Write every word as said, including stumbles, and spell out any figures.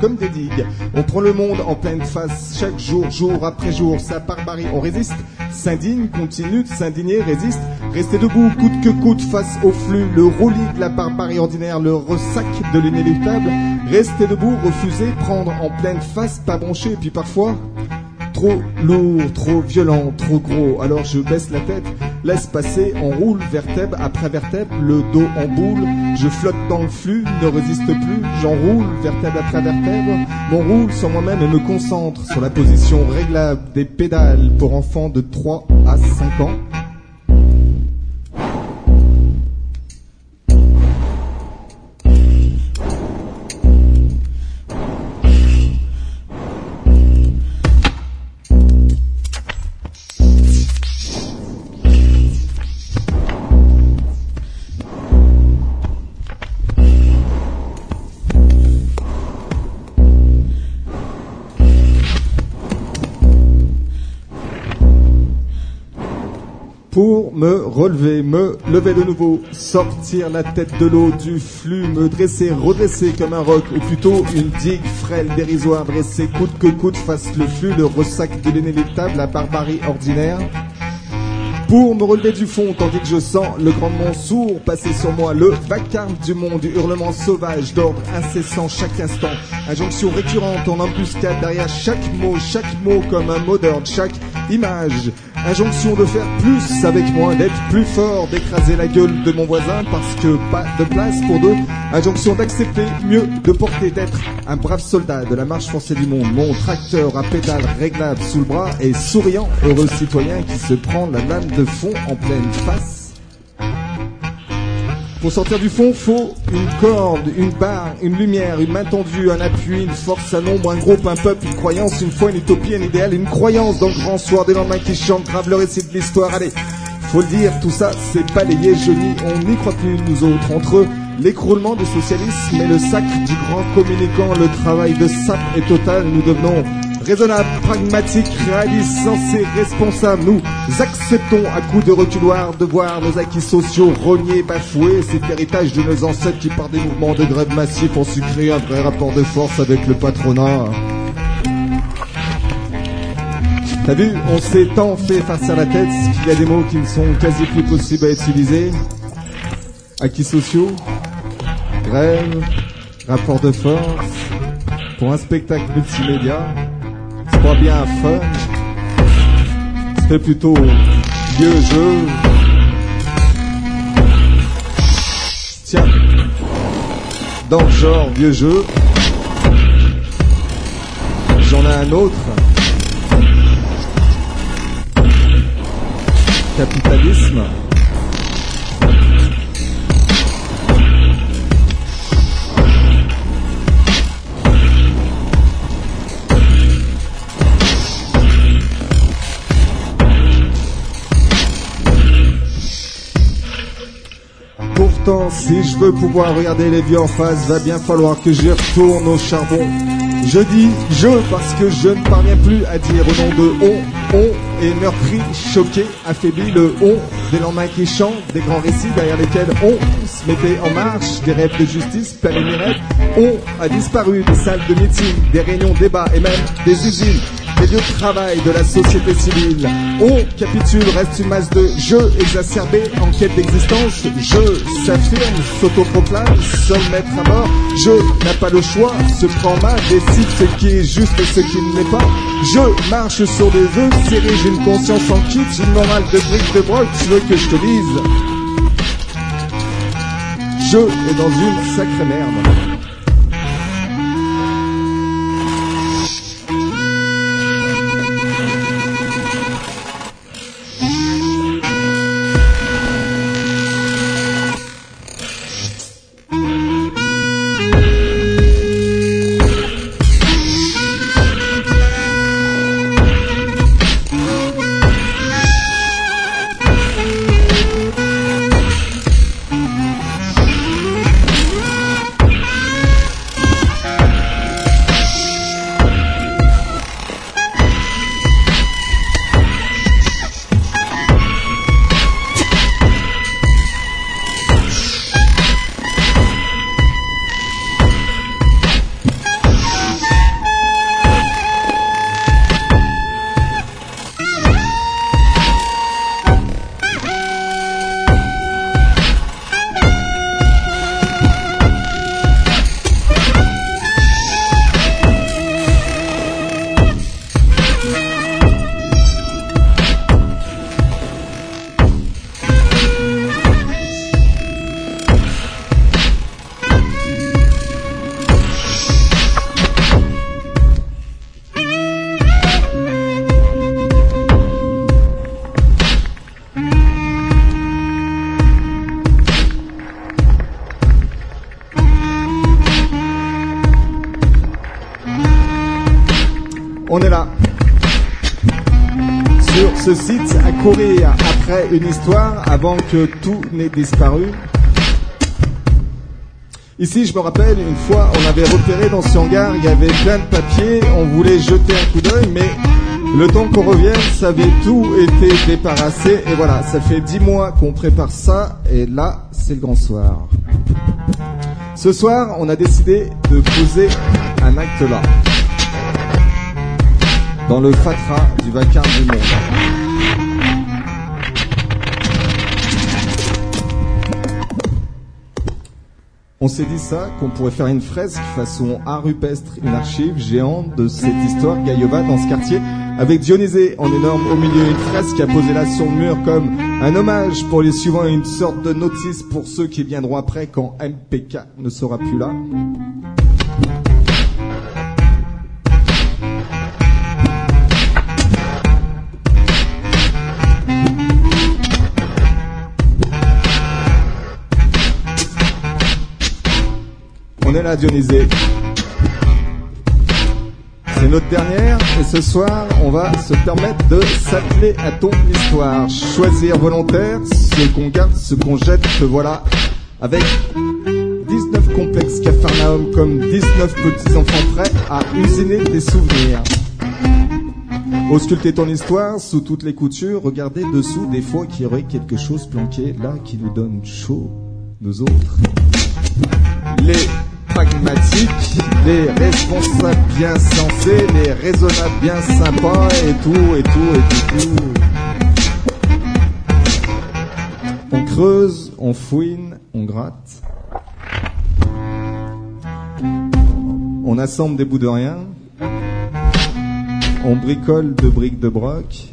comme des digues. On prend le monde en pleine face, chaque jour, jour après jour. Sa barbarie, on résiste, s'indigne, continue de s'indigner, résiste. Rester debout, coûte que coûte, face au flux, le roulis de la barbarie ordinaire, le ressac de l'inéluctable. Rester debout, refuser, prendre en pleine face, pas broncher, et puis parfois... Trop lourd, trop violent, trop gros. Alors je baisse la tête, laisse passer, on roule vertèbre après vertèbre, le dos en boule. Je flotte dans le flux, ne résiste plus, j'enroule vertèbre après vertèbre. Mon roule sur moi-même et me concentre sur la position réglable des pédales pour enfants de trois à cinq ans. Pour me relever, me lever de nouveau, sortir la tête de l'eau du flux, me dresser, redresser comme un roc, ou plutôt une digue frêle, dérisoire, dresser coûte que coûte face le flux, le ressac de l'inéluctable, la barbarie ordinaire. Pour me relever du fond, tandis que je sens le grandement sourd passer sur moi, le vacarme du monde, du hurlement sauvage, d'ordre incessant chaque instant, injonction récurrente en embuscade derrière chaque mot, chaque mot comme un mot d'ordre, chaque image, injonction de faire plus avec moi, d'être plus fort, d'écraser la gueule de mon voisin parce que pas de place pour deux, injonction d'accepter mieux, de porter, d'être un brave soldat de la marche forcée du monde, mon tracteur à pédale réglable sous le bras et souriant, heureux citoyen qui se prend la lame de fond en pleine face. Pour sortir du fond, faut une corde, une barre, une lumière, une main tendue, un appui, une force, un nombre, un groupe, un peuple, une croyance, une foi, une utopie, un idéal, une croyance dans le grand soir des lendemains qui chantent, grave le récit de l'histoire. Allez, faut le dire, tout ça, c'est balayé, je nie, on n'y croit plus, nous autres, entre eux. L'écroulement du socialisme et le sacre du grand communicant, le travail de sape est total, nous devenons raisonnables, pragmatiques, réalistes, sensés, responsables. Nous acceptons à coups de reculoir de voir nos acquis sociaux rognés, bafoués, cet héritage de nos ancêtres qui par des mouvements de grève massifs ont su créer un vrai rapport de force avec le patronat. T'as vu, on s'est tant fait farcir la tête qu'il y a des mots qui ne sont quasi plus possibles à utiliser. Acquis sociaux, grève, rapport de force, pour un spectacle multimédia, c'est pas bien fun, c'était plutôt vieux jeu. Tiens, dans le genre vieux jeu, j'en ai un autre. Capitalisme. Pourtant, si je veux pouvoir regarder les vieux en face, va bien falloir que j'y retourne au charbon. Je dis je parce que je ne parviens plus à dire au nom de on, on est meurtri, choqué, affaibli, le on des lendemains qui chantent, des grands récits derrière lesquels on se mettait en marche, des rêves de justice, plein les rêves. On a disparu des salles de meeting, des réunions, débats et même des usines, des lieux de travail de la société civile. On capitule, reste une masse de jeux exacerbés en quête d'existence. Je s'affirme, s'autoproclame, seul maître à mort. Je n'a pas le choix, se prend en main, décide ce qui est juste et ce qui ne l'est pas. Je marche sur des œufs serrés, j'ai une conscience en kit, une morale de briques de broc. Tu veux que je te dise? Je est dans une sacrée merde. On est là. Sur ce site, à courir après une histoire avant que tout n'ait disparu. Ici, je me rappelle, une fois, on avait repéré dans ce hangar, il y avait plein de papiers, on voulait jeter un coup d'œil, mais le temps qu'on revienne, ça avait tout été débarrassé. Et voilà, ça fait dix mois qu'on prépare ça, et là, c'est le grand soir. Ce soir, on a décidé de poser un acte là, dans le fatras du vacarme du monde. On s'est dit ça, qu'on pourrait faire une fresque façon art rupestre, une archive géante de cette histoire Gaïova dans ce quartier, avec Dionysée en énorme au milieu, une fresque à poser là sur le mur comme un hommage pour les suivants et une sorte de notice pour ceux qui viendront après quand M P K ne sera plus là. On est là, Dionysée. C'est notre dernière et ce soir, on va se permettre de s'atteler à ton histoire. Choisir volontaire, ce qu'on garde, ce qu'on jette, te voilà. Avec dix-neuf complexes Capharnaüm comme dix-neuf petits enfants prêts à usiner des souvenirs. Ausculter ton histoire sous toutes les coutures, regarder dessous des fois qu'il y aurait quelque chose planqué là qui nous donne chaud, nous autres. Les pragmatiques, les responsables bien sensés, les raisonnables bien sympas et tout, et tout, et tout, tout. On creuse, on fouine, on gratte. On assemble des bouts de rien. On bricole de briques de broc.